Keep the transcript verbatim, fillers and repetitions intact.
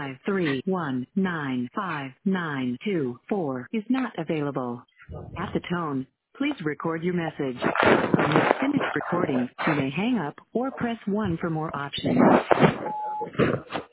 five three one nine five nine two four is not available. At the tone, please record your message. When you have finished recording, you may hang up or press one for more options.